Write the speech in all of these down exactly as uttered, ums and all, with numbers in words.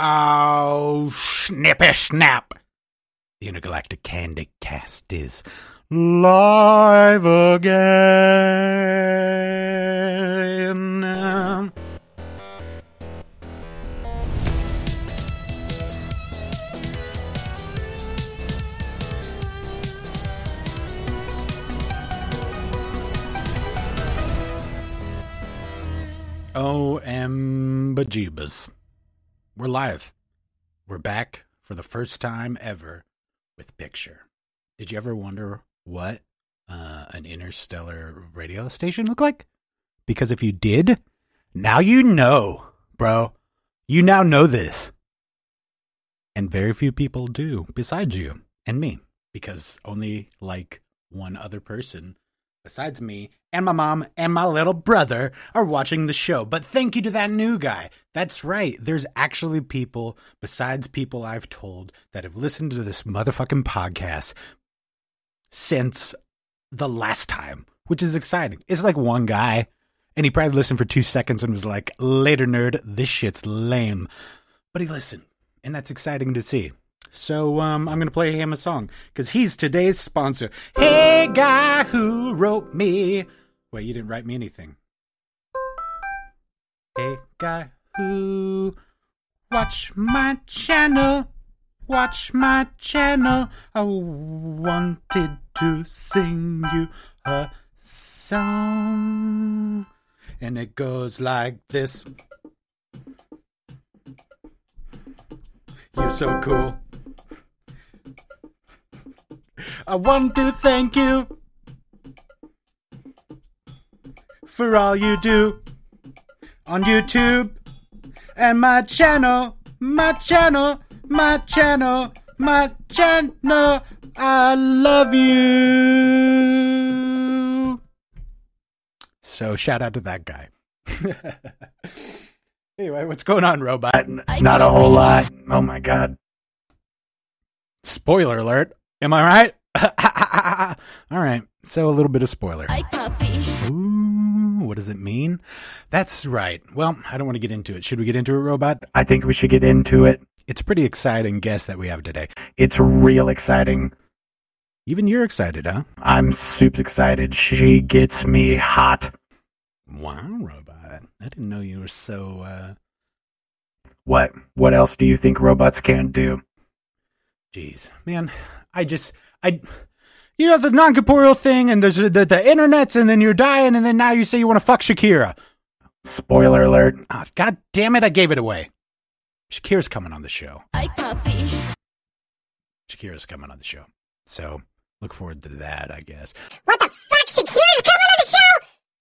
Oh, snippy snap. The Intergalactic Candy Cast is live again. O M bejeebus. We're live. We're back for the first time ever with picture. Did you ever wonder what uh, an interstellar radio station looked like? Because if you did, now you know, bro. You now know this. And very few people do, besides you and me. Because only like one other person besides me and my mom and my little brother are watching the show. But thank you to that new guy. That's right. There's actually people besides people I've told that have listened to this motherfucking podcast since the last time, which is exciting. It's like one guy, and he probably listened for two seconds and was like, later, nerd, this shit's lame. But he listened, and that's exciting to see. So um, I'm going to play him a song because he's today's sponsor. Hey, guy who wrote me. Wait, you didn't write me anything. Hey, guy who watch my channel. Watch my channel. I wanted to sing you a song. And it goes like this. You're so cool. I want to thank you for all you do on YouTube and my channel, my channel, my channel, my channel. I love you. So shout out to that guy. Anyway, what's going on, robot? Not a whole lot. Oh my god. Spoiler alert. Am I right? All right. So a little bit of spoiler. Ooh, what does it mean? That's right. Well, I don't want to get into it. Should we get into it, robot? I think we should get into it. It's a pretty exciting guest that we have today. It's real exciting. Even you're excited, huh? I'm super excited. She gets me hot. Wow, robot. I didn't know you were so, uh... What? What else do you think robots can't do? Jeez, man. I just, I, you know, the non-corporeal thing, and there's the, the, the internets, and then you're dying, and then now you say you want to fuck Shakira. Spoiler alert. Oh, god damn it, I gave it away. Shakira's coming on the show. Hi, puppy. Shakira's coming on the show. So, look forward to that, I guess. What the fuck? Shakira's coming on the show?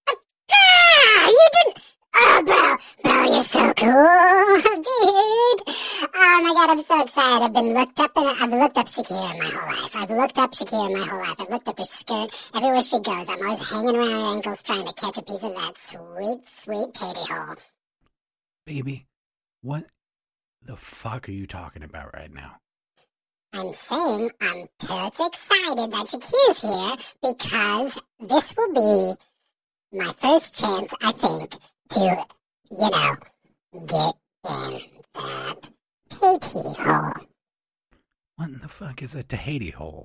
Ah, you didn't... Oh, bro, bro, you're so cool, dude. Oh my god, I'm so excited. I've been looked up, and I've looked up Shakira my whole life. I've looked up Shakira my whole life. I've looked up her skirt everywhere she goes. I'm always hanging around her ankles trying to catch a piece of that sweet, sweet tatty hole. Baby, what the fuck are you talking about right now? I'm saying I'm totally excited that Shakira's here because this will be my first chance, I think, to, you know, get in that Tahiti hole. What in the fuck is a Tahiti hole?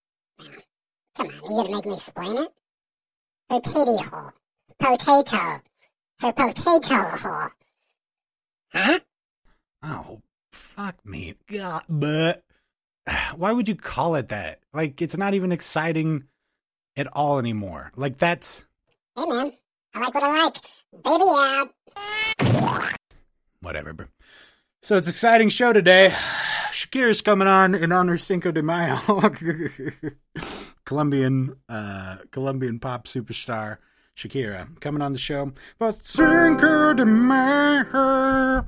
Come on, you gonna make me explain it? Her Tahiti hole. Potato. Her potato hole. Huh? Oh, fuck me. God, but why would you call it that? Like, it's not even exciting at all anymore. Like, that's... Hey, man. I like what I like. Baby out. Whatever, bro. So it's an exciting show today. Shakira's coming on in honor of Cinco de Mayo. Colombian, uh, Colombian pop superstar Shakira coming on the show for Cinco de Mayo.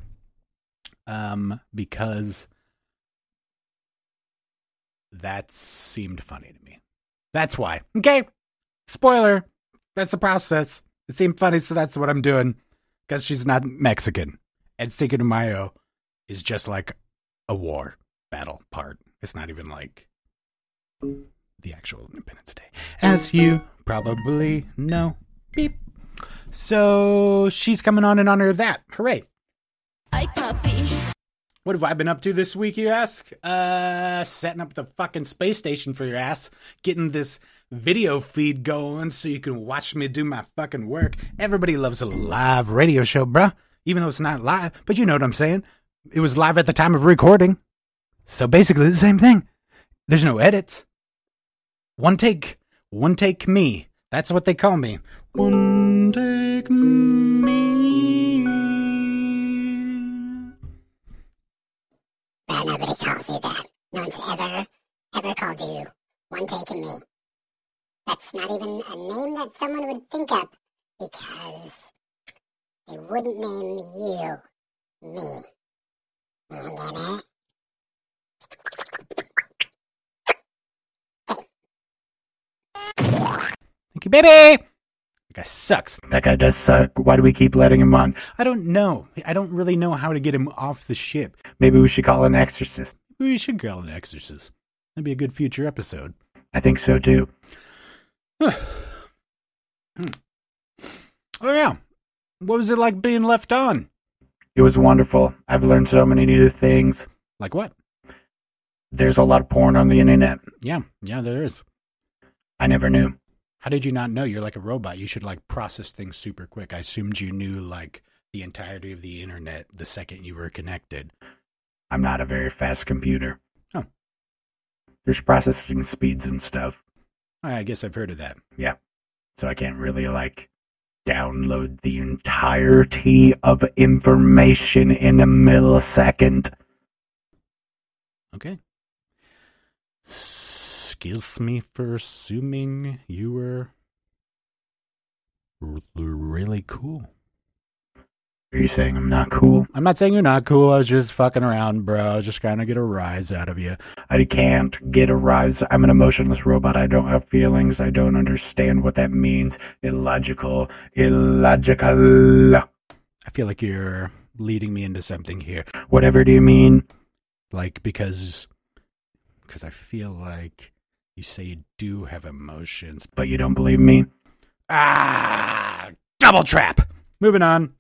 Um, because that seemed funny to me. That's why. Okay. Spoiler. That's the process. It seemed funny, so that's what I'm doing. Because she's not Mexican. And Cinco de Mayo is just like a war battle part. It's not even like the actual Independence Day. As you probably know. Beep. So she's coming on in honor of that. Hooray. Hi, puppy. What have I been up to this week, you ask? Uh, setting up the fucking space station for your ass. Getting this video feed going so you can watch me do my fucking work. Everybody loves a live radio show, bruh. Even though it's not live, but you know what I'm saying. It was live at the time of recording. So basically the same thing. There's no edits. One take. One take me. That's what they call me. One take me. But nobody calls you that. No one's ever, ever called you One Take Me. That's not even a name that someone would think of because they wouldn't name you me. You get it? Thank you, baby. That guy sucks. That guy does suck. Why do we keep letting him on? I don't know. I don't really know how to get him off the ship. Maybe we should call an exorcist. Maybe we should call an exorcist. That'd be a good future episode. I think so, too. hmm. Oh, yeah. What was it like being left on? It was wonderful. I've learned so many new things. Like what? There's a lot of porn on the internet. Yeah, yeah, there is. I never knew. How did you not know? You're like a robot. You should like process things super quick. I assumed you knew like the entirety of the internet the second you were connected. I'm not a very fast computer. Oh. There's processing speeds and stuff. I guess I've heard of that. Yeah. So I can't really like download the entirety of information in a millisecond. Okay. Excuse me for assuming you were r- really cool. Are you saying I'm not cool? I'm not saying you're not cool. I was just fucking around, bro. I was just trying to get a rise out of you. I can't get a rise. I'm an emotionless robot. I don't have feelings. I don't understand what that means. Illogical. Illogical. I feel like you're leading me into something here. Whatever do you mean? Like, because... Because I feel like you say you do have emotions, but you don't believe me? Ah! Double trap! Moving on.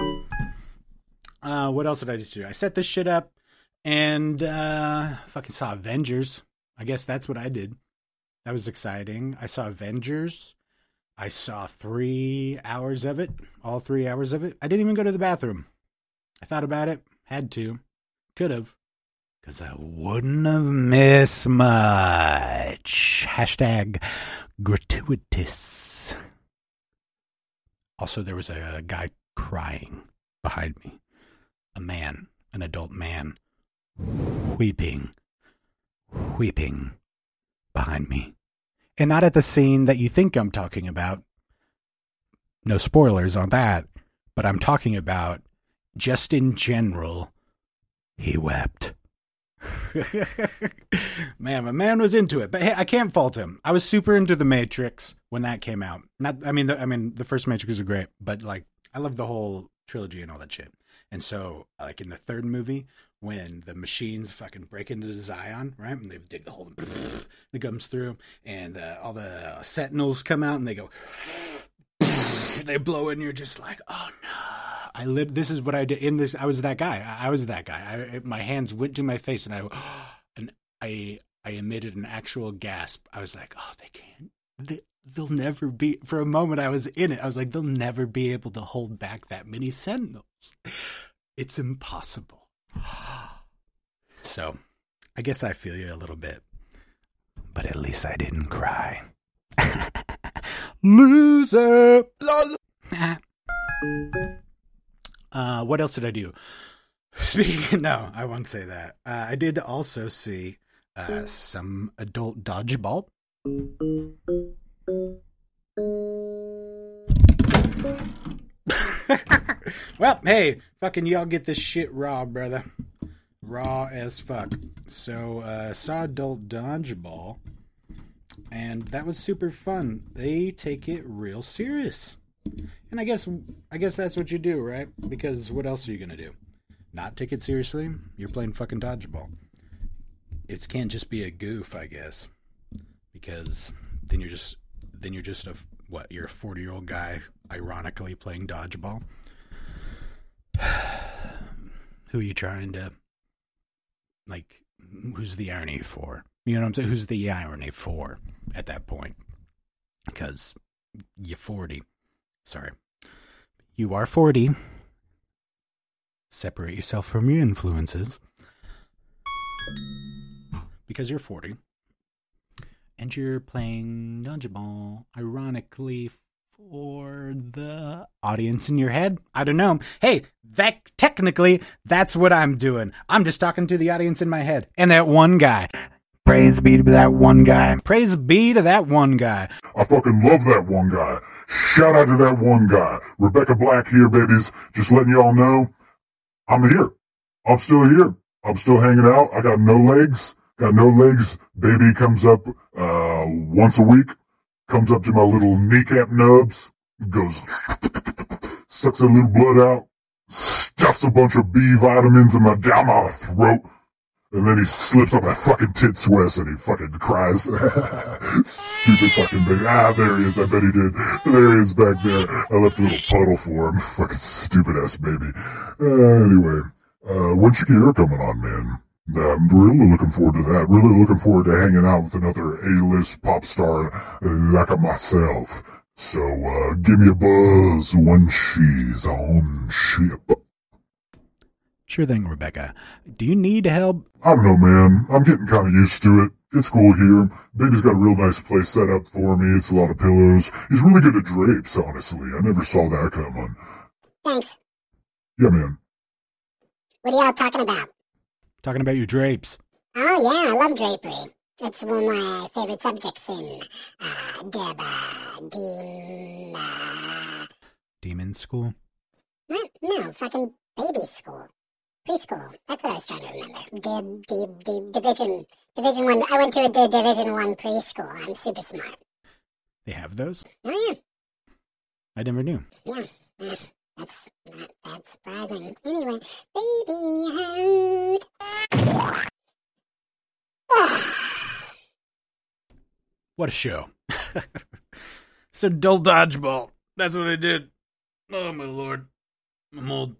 Uh, what else did I just do? I set this shit up and uh, fucking saw Avengers. I guess that's what I did. That was exciting. I saw Avengers. I saw three hours of it. All three hours of it. I didn't even go to the bathroom. I thought about it. Had to. Could have. Because I wouldn't have missed much. Hashtag gratuitous. Also, there was a guy crying behind me. A man, an adult man, weeping, weeping behind me. And not at the scene that you think I'm talking about. No spoilers on that. But I'm talking about, just in general, he wept. Man, my man was into it, but hey, I can't fault him. I was super into The Matrix when that came out. Not, I mean, the, I mean, the first Matrix was great, but like, I love the whole trilogy and all that shit. And so, like in the third movie, when the machines fucking break into Zion, right, and they dig the hole, and it comes through, and uh, all the Sentinels come out, and they go, and they blow, and you're just like, oh no. I lived. This is what I did in this. I was that guy. I, I was that guy. I, my hands went to my face, and I, and I, I emitted an actual gasp. I was like, "Oh, they can't. They, they'll never be." For a moment, I was in it. I was like, "They'll never be able to hold back that many Sentinels. It's impossible." So, I guess I feel you a little bit, but at least I didn't cry. Loser. Uh, what else did I do? Speaking, no, I won't say that. Uh, I did also see uh, some adult dodgeball. Well, hey, fucking y'all get this shit raw, brother. Raw as fuck. So, uh, saw adult dodgeball, and that was super fun. They take it real serious. And I guess I guess that's what you do, right? Because what else are you going to do? Not take it seriously? You're playing fucking dodgeball. It can't just be a goof, I guess. Because then you're just then you're just a what? You're a forty-year-old guy ironically playing dodgeball. Who are you trying to Like, who's the irony for? You know what I'm saying? Who's the irony for at that point? Because you're forty. Sorry. You are forty. Separate yourself from your influences. Because you're forty. And you're playing dodgeball, ironically, for the audience in your head. I don't know. Hey, that technically, that's what I'm doing. I'm just talking to the audience in my head. And that one guy. Praise be to that one guy. Praise be to that one guy. I fucking love that one guy. Shout out to that one guy. Rebecca Black here, babies. Just letting y'all know, I'm here. I'm still here. I'm still hanging out. I got no legs. Got no legs. Baby comes up uh once a week. Comes up to my little kneecap nubs. Goes, sucks a little blood out. Stuffs a bunch of B vitamins in my down my throat. And then he slips up my fucking tit sweats and he fucking cries. Stupid fucking baby. Ah, there he is. I bet he did. There he is back there. I left a little puddle for him. Fucking stupid ass baby. Uh, anyway, uh, when's Shakira coming on, man? I'm really looking forward to that. Really looking forward to hanging out with another A-list pop star like myself. So, uh, give me a buzz when she's on ship. Sure thing, Rebecca. Do you need help? I don't know, man. I'm getting kind of used to it. It's cool here. Baby's got a real nice place set up for me. It's a lot of pillows. He's really good at drapes, honestly. I never saw that coming. Thanks. Yeah, man. What are y'all talking about? Talking about your drapes. Oh, yeah, I love drapery. It's one of my favorite subjects in uh, Deb, uh, Dean, uh... Demon school? No, no, fucking baby school. Preschool. That's what I was trying to remember. Dib, dib, dib, division, division one. I went to a di- division one preschool. I'm super smart. They have those? Oh, yeah. I never knew. Yeah. Uh, that's not that surprising. Anyway, baby heart. What a show. So dull dodgeball. That's what I did. Oh, my lord. I'm old.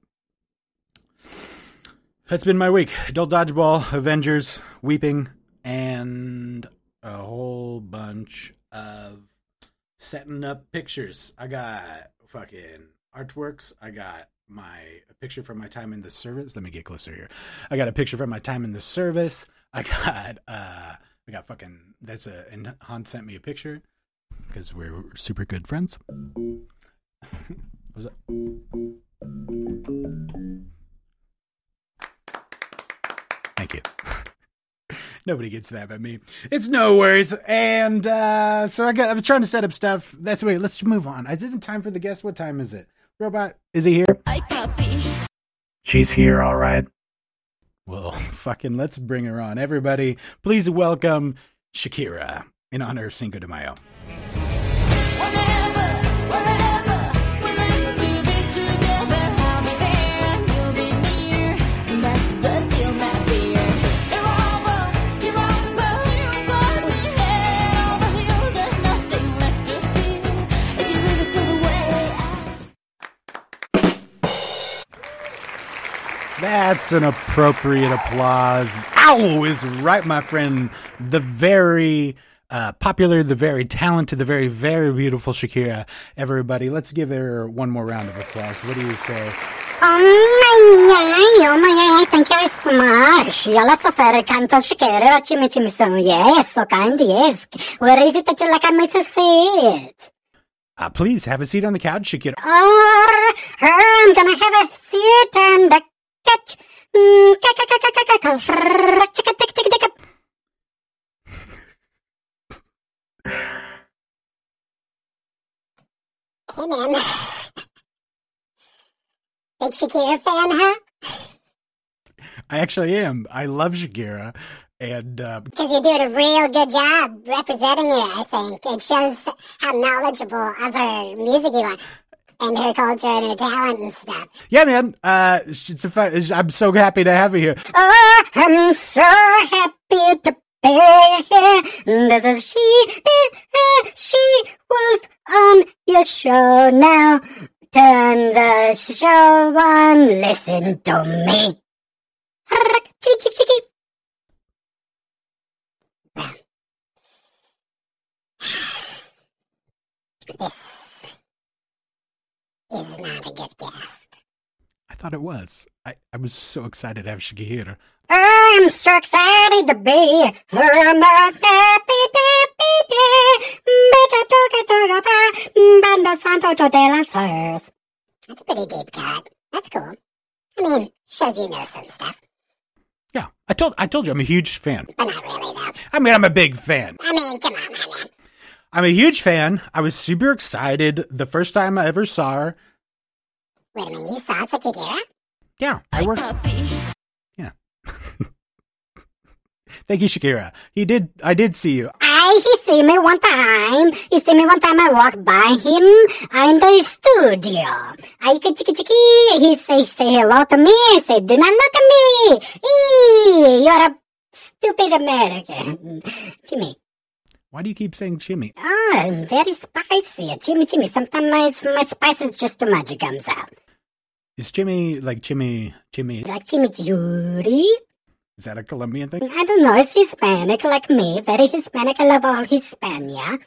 That's been my week. Dull dodgeball, Avengers, weeping, and a whole bunch of setting up pictures. I got fucking artworks. I got my a picture from my time in the service. Let me get closer here. I got a picture from my time in the service. I got uh I got fucking that's a and Han sent me a picture because we're super good friends. What was that? Thank you. Nobody gets that but me. It's no worries. And uh, so I got. I was trying to set up stuff. That's wait. Let's move on. It's isn't time for the guest. What time is it? Robot, is he here? Hi, puppy. She's here, all right. Well, fucking let's bring her on. Everybody, please welcome Shakira in honor of Cinco de Mayo. Whenever, wherever, we're meant to be together. I'll be there and you'll be near. That's the deal, my dear. You're over, you're over, you got me head over heels. There's nothing left to feel if you really feel the way I. That's an appropriate applause. Ow is right, my friend. The very uh, popular, the very talented, the very, very beautiful Shakira. Everybody, let's give her one more round of applause. What do you say? Oh my god, oh my god, I think you're smart. Y'all are so very kind to Shakira. Chimmy chimmy so yes, so kind, yes. Where is it that you like me to see it? Uh, please have a seat on the couch, Shakira. Or I'm gonna have a seat and a catch. Mm, ca- ca- ca- ca- ca- ca- ca- chicka- tick- tick- tick- Hey man. Big Shakira fan, huh? I actually am. I love Shakira. And uh, Because you're doing a real good job representing her, I think. It shows how knowledgeable of her music you are. And her culture and her talent and stuff. yeah, man, uh, it's a fun, I'm so happy to have you here. Oh, I'm so happy to be here. This is she, this is she, Wolf on your show now. Turn the show on, listen to me. Chicky, chicky, chicky. This is not a good guest. I thought it was. I, I was so excited to have Shakira. I'm so excited to be around the happy, happy day. Bando Santo de las Flores. That's a pretty deep cut. That's cool. I mean, shows you know some stuff, Yeah, I told I told you I'm a huge fan. but not really, though. I mean, I'm a big fan. I mean, come on, man. man. I'm a huge fan. I was super excited the first time I ever saw her. Wait a minute, you saw Shakira? Yeah, I worked. Yeah. Thank you, Shakira. He did. I did see you. I, he see me one time. He see me one time I walked by him in the studio. I chiki chiki chiki. He say, say hello to me. I say, do not look at me. Eee, you're a stupid American. Jimmy. Why do you keep saying Jimmy? Ah, I'm very spicy. Jimmy, Jimmy. Sometimes my, my spice is just too much. It comes out. Is Jimmy like Jimmy? Jimmy? Like Jimmy Judy. Is that a Colombian thing? I don't know. It's Hispanic like me. Very Hispanic. I love all Hispania.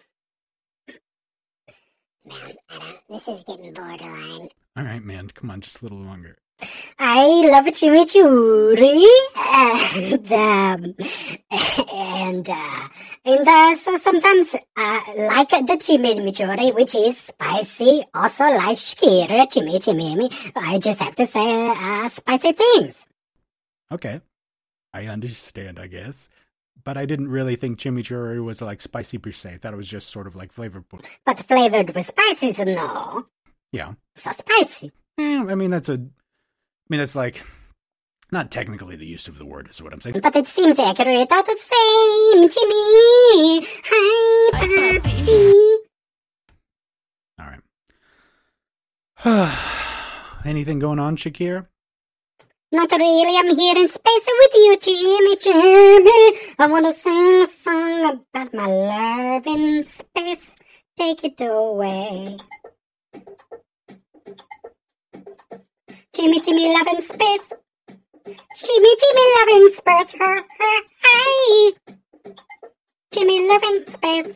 Man, I don't, this is getting borderline. All right, man. Come on, just a little longer. I love chimichurri, and um, and uh, and uh, so sometimes uh, like the chimichurri, which is spicy, also like Shakira, chimichurri. I just have to say uh, spicy things. Okay, I understand, I guess. But I didn't really think chimichurri was like spicy per se. I thought it was just sort of like flavorful. But flavored with spices, no, Yeah. so spicy. Eh, I mean, that's a. I mean, that's like not technically the use of the word, is what I'm saying. But it seems accurate all the same, Jimmy. Hi, papi. All right. Anything going on, Shakira? Not really, I'm here in space with you, Jimmy, Jimmy. I wanna sing a song about my love in space. Take it away. Jimmy, Jimmy, love in space. Jimmy, Jimmy, love in space. Her, her, hi. Jimmy, love in space.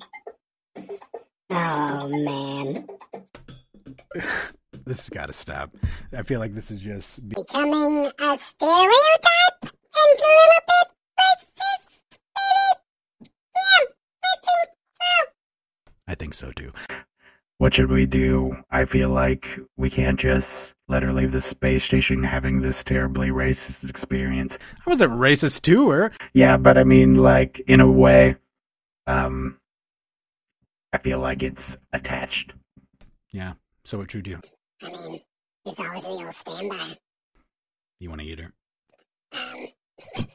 Oh, man. This has got to stop. I feel like this is just. Becoming a stereotype and a little bit racist, maybe? Yeah, I think so. I think so too. What should we do? I feel like we can't just let her leave the space station having this terribly racist experience. I wasn't racist to her. Yeah, but I mean, like, in a way, um, I feel like it's attached. Yeah, so what should we do? I mean, there's always the old standby. You want to eat her? Um,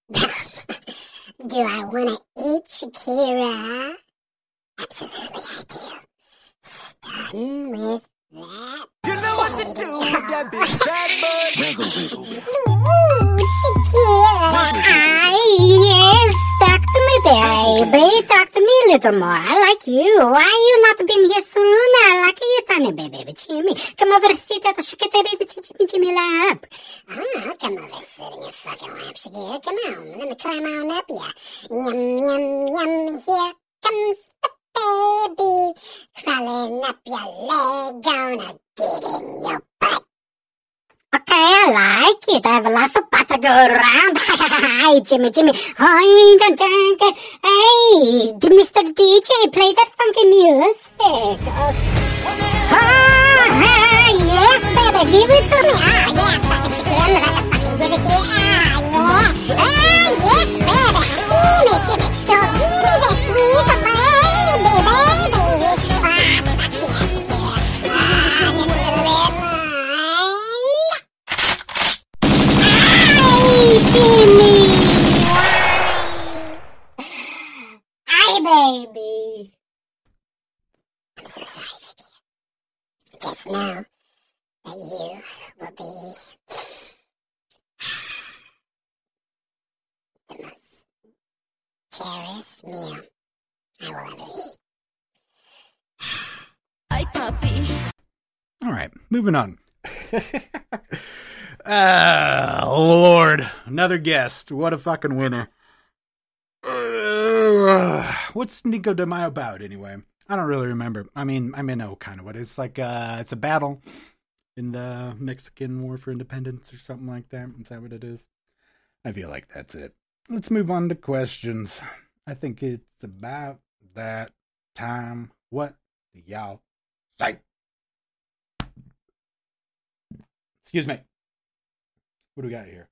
do I want to eat Shakira? Absolutely, I do. Done with that. You know what to do with that big fat boy. Wiggle, wiggle, wiggle. Ooh, Shakira. Yes, talk to me, baby. Talk to me a little more. I like you. Why you not been here sooner? I like you, tiny baby, Jimmy. Come over, sit at the Shakira, Jimmy, Jimmy lap. Oh, I'll come over, sit in your fucking lap, Shakira. Come on, let me climb on up ya. Yum, yum, yum. Here comes the baby, crawling up your leg, gonna get in your butt. Okay, I like it. I have lots of butt to go around. Hi, Jimmy, Jimmy. Hi, dun, dun, dun. Hey, Mister D J, play that funky music. Oh, ah, yes, baby, give it to me. Ah, yes, fucking Shakira, I'm about to fucking give it to you. Ah, yeah. Ah, yes, baby. Jimmy, Jimmy. So give me that sweet baby, baby. Ah, fuck yeah, Shakira. Ah, just a little bit. Jimmy! Hi, baby. I'm so sorry, Shakira. Just know that you will be the most cherished meal I will ever eat. Ay, papi. All right, moving on. Ah, Lord. Another guest. What a fucking winner. Uh, what's Nico de Mayo about, anyway? I don't really remember. I mean, I mean, know kind of what it's like. Uh, it's a battle in the Mexican War for Independence or something like that. Is that what it is? I feel like that's it. Let's move on to questions. I think it's about that time. What do y'all say? Excuse me. What do we got here?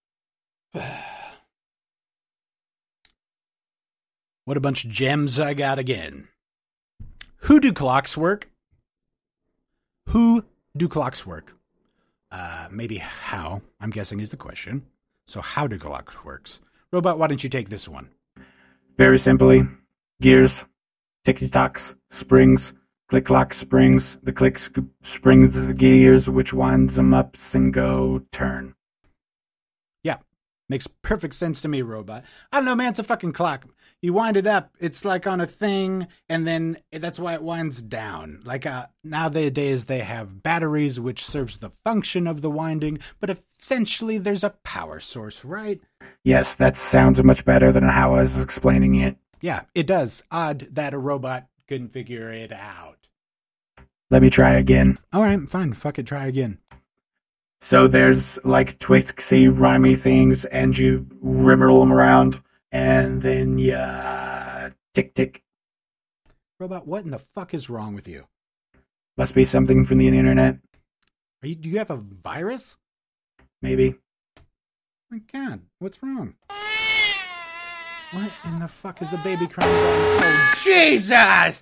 What a bunch of gems I got again. Who do clocks work? Who do clocks work? Uh, maybe how, I'm guessing is the question. So how do clocks works? Robot, why don't you take this one? Very simply, gears, ticky-tocks, springs, click-clock springs, the clicks springs the gears, which winds them up and go turn. Yeah, makes perfect sense to me, Robot. I don't know, man, it's a fucking clock. You wind it up, it's like on a thing, and then that's why it winds down. Like uh, nowadays they have batteries, which serves the function of the winding, but essentially there's a power source, right? Yes, that sounds much better than how I was explaining it. Yeah, it does. Odd that a robot couldn't figure it out. Let me try again. All right, fine. Fuck it, try again. So there's like twixy, rhymey things, and you rimmel them around, and then you uh, tick tick. Robot, what in the fuck is wrong with you? Must be something from the internet. Are you? Do you have a virus? Maybe. My God, what's wrong? What in the fuck is the baby crying about? Oh, Jesus!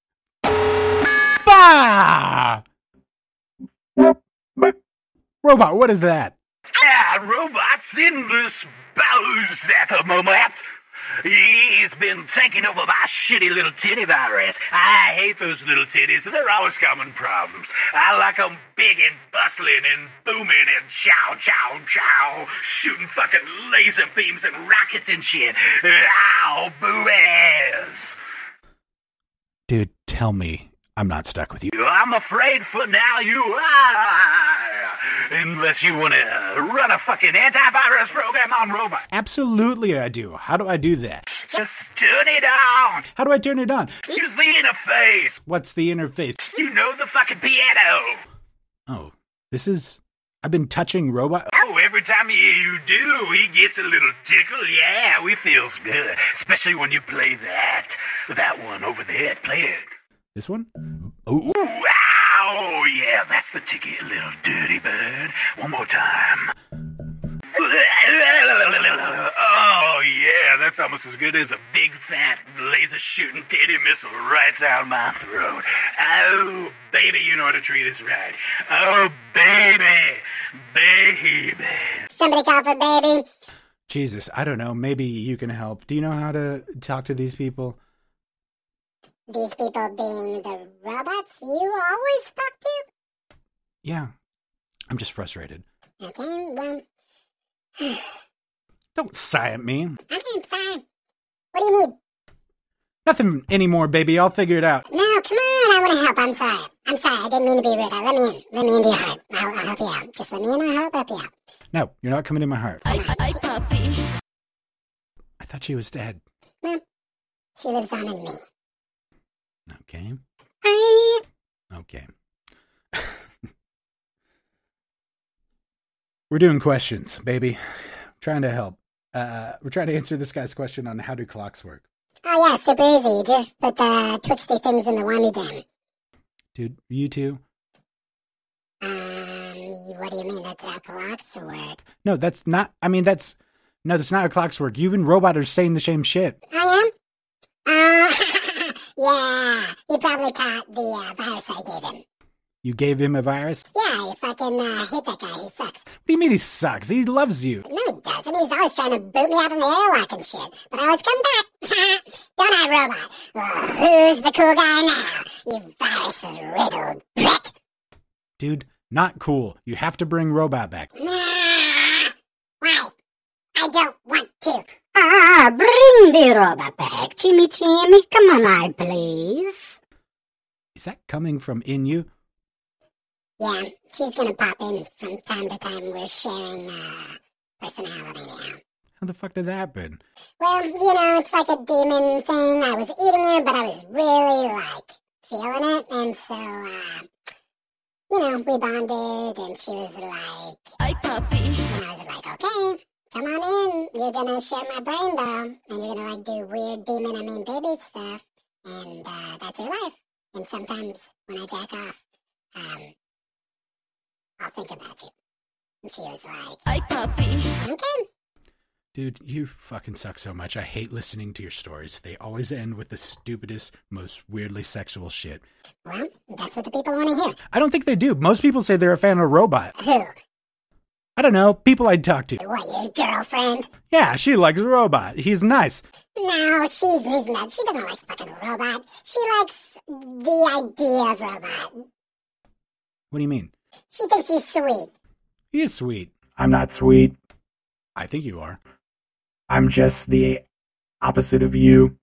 Bah! Robot, what is that? Yeah, robot's indisposed at the moment. He's been taking over my shitty little titty virus. I hate those little titties. They're always causing problems. I like them big and bustling and booming and chow, chow, chow, shooting fucking laser beams and rockets and shit. Ow, boobies. Dude, tell me I'm not stuck with you. I'm afraid for now you are. Unless you want to run a fucking antivirus program on robot. Absolutely I do. How do I do that? Just turn it on. How do I turn it on? Use the interface. What's the interface? You know the fucking piano. Oh, this is... I've been touching robot... Oh, every time you, you do, he gets a little tickle. Yeah, it feels good. Especially when you play that. That one over there. Play it. This one? Oh, Ooh, ow, yeah, that's the ticket, little dirty bird. One more time. Oh, yeah, that's almost as good as a big, fat, laser-shooting titty missile right down my throat. Oh, baby, you know how to treat us right. Oh, baby, baby. Somebody call for baby. Jesus, I don't know. Maybe you can help. Do you know how to talk to these people? These people being the robots you always talk to? Yeah. I'm just frustrated. Okay, well... Don't sigh at me. Okay, sorry. What do you need? Nothing anymore, baby. I'll figure it out. No, come on, I want to help. I'm sorry. I'm sorry, I didn't mean to be rude. Let me in. Let me into your heart. I'll, I'll help you out. Just let me in, I'll help, help you out. No, you're not coming in my heart. I, I, puppy. I thought she was dead. No, she lives on in me. Okay. Hi. Okay. We're doing questions, baby. Trying to help. Uh, we're trying to answer this guy's question on how do clocks work. Oh yeah, super easy. You just put the twixty things in the whammy jam. Dude, you two? Um, what do you mean? That's how clocks work. No, that's not, I mean, that's, no, that's not how clocks work. You and Robot are saying the same shit. I am? Uh, yeah. He probably caught the uh, virus I gave him. You gave him a virus? Yeah, you fucking uh, hate that guy. He sucks. What do you mean he sucks? He loves you. No, he doesn't. He's always trying to boot me out of the airlock and shit. But I always come back. Don't I, Robot? Well, who's the cool guy now? You virus-riddled prick. Dude, not cool. You have to bring Robot back. Nah. Why? I don't want to. Ah, bring the robot back. Chimmy Chimmy, come on out, please. Is that coming from in you? Yeah, she's gonna pop in from time to time. We're sharing, uh, personality now. How the fuck did that happen? Well, you know, it's like a demon thing. I was eating her, but I was really, like, feeling it. And so, uh, you know, we bonded, and she was like, Ay, papi. and I was like, okay, come on in. You're gonna share my brain, though. And you're gonna, like, do weird demon, I mean, baby stuff. And uh, that's your life. And sometimes when I jack off, um, I'll think about you. And she was like, Ay, papi. okay. Dude, you fucking suck so much. I hate listening to your stories. They always end with the stupidest, most weirdly sexual shit. Well, that's what the people want to hear. I don't think they do. Most people say they're a fan of Robot. Who? I don't know. People I'd talk to. What, your girlfriend? Yeah, she likes Robot. He's nice. No, she's she's not. She doesn't like fucking Robot. She likes the idea of Robot. What do you mean? She thinks he's sweet. He is sweet. I'm not sweet. I think you are. I'm just the opposite of you.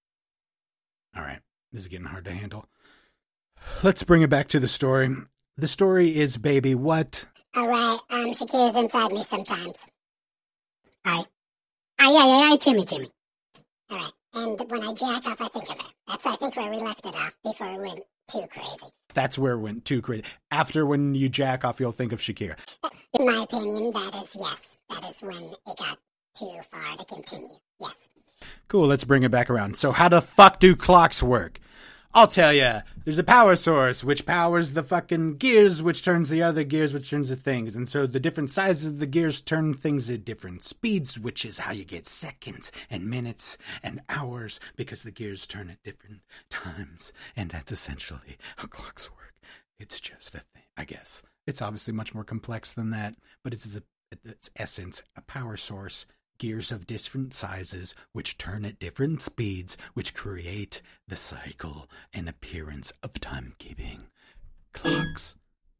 All right. This is getting hard to handle. Let's bring it back to the story. The story is, baby, what? All right, um, Shakira's inside me sometimes. Aye. Aye, aye, aye, aye, Jimmy, Jimmy. All right, and when I jack off, I think of her. That's, I think, where we left it off before it went too crazy. That's where it went too crazy. After when you jack off, you'll think of Shakira. In my opinion, that is, yes, that is when it got too far to continue. Yes. Cool, let's bring it back around. So how the fuck do clocks work? I'll tell ya. There's a power source, which powers the fucking gears, which turns the other gears, which turns the things. And so the different sizes of the gears turn things at different speeds, which is how you get seconds and minutes and hours, because the gears turn at different times. And that's essentially how clocks work. It's just a thing, I guess. It's obviously much more complex than that, but it's, a, its essence, a power source. Gears of different sizes, which turn at different speeds, which create the cycle and appearance of timekeeping. Clocks.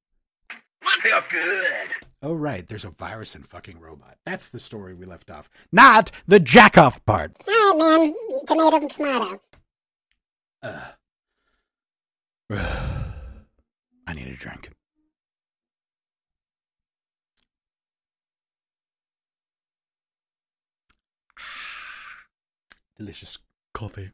I feel good. Oh, right, there's a virus in fucking Robot. That's the story we left off. Not the jack-off part. All right, man. Tomato and tomato. Uh. I need a drink. Delicious coffee.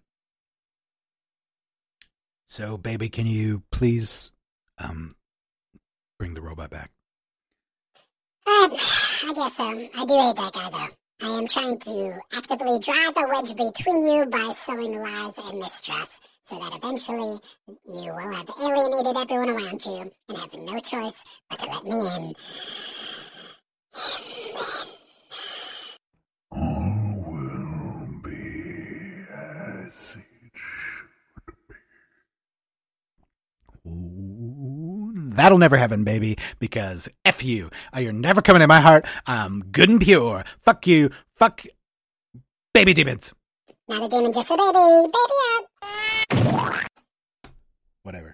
So, baby, can you please um bring the robot back? All right, I guess so. I do hate that guy, though. I am trying to actively drive a wedge between you by sowing lies and mistrust, so that eventually you will have alienated everyone around you and have no choice but to let me in. All will be as it should be. Ooh, that'll never happen, baby, because F you. Uh, You're never coming in my heart. I'm good and pure. Fuck you. Fuck baby demons. Not a demon, just a baby. Baby up. Whatever.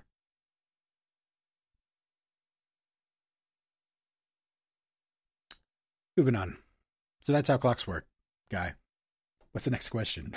Moving on. So that's how clocks work, guy. What's the next question?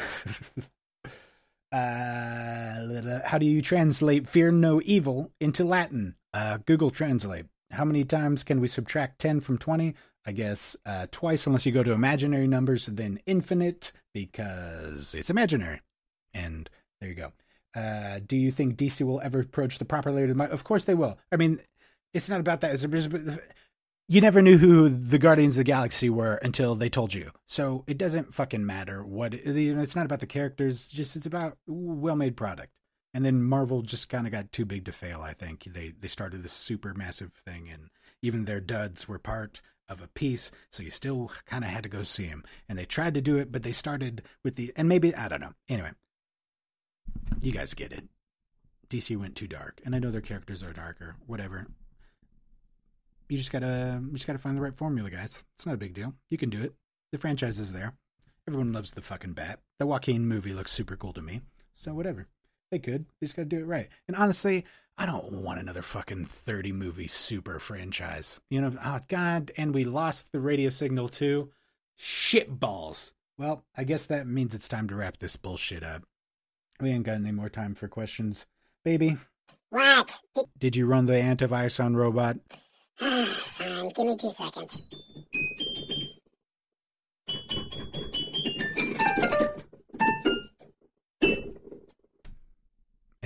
uh, how do you translate fear no evil into Latin? Uh, Google Translate. How many times can we subtract ten from twenty? I guess uh, twice, unless you go to imaginary numbers, then infinite, because it's imaginary. And there you go. Uh, do you think D C will ever approach the proper layer? Of course they will. I mean, it's not about that. It's, you never knew who the Guardians of the Galaxy were until they told you. So it doesn't fucking matter what, you know, it's not about the characters, just it's about well-made product. And then Marvel just kind of got too big to fail, I think. They they started this super massive thing, and even their duds were part of a piece, so you still kind of had to go see them. And they tried to do it, but they started with the, and maybe, I don't know. Anyway, you guys get it. D C went too dark, and I know their characters are darker, whatever. You just gotta, you just gotta find the right formula, guys. It's not a big deal. You can do it. The franchise is there. Everyone loves the fucking Bat. The Joaquin movie looks super cool to me. So whatever. They could. They just gotta do it right. And honestly, I don't want another fucking thirty movie super franchise. You know, oh god, and we lost the radio signal too. Shit balls. Well, I guess that means it's time to wrap this bullshit up. We ain't got any more time for questions. Baby, What? Did, did you run the antivirus on Robot? Fine, give me two seconds.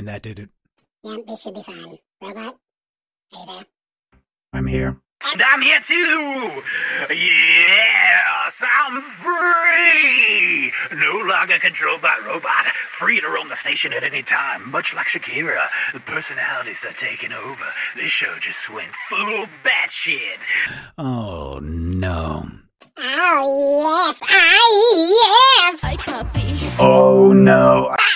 And that did it. Yeah, this should be fine. Robot, are you there? I'm here. And I'm here too! Yes, I'm free! No longer controlled by robot, free to roam the station at any time. Much like Shakira, the personalities are taking over. This show just went full batshit. Oh, no. Oh, yes. Oh, yes. Hi, puppy. Oh, no.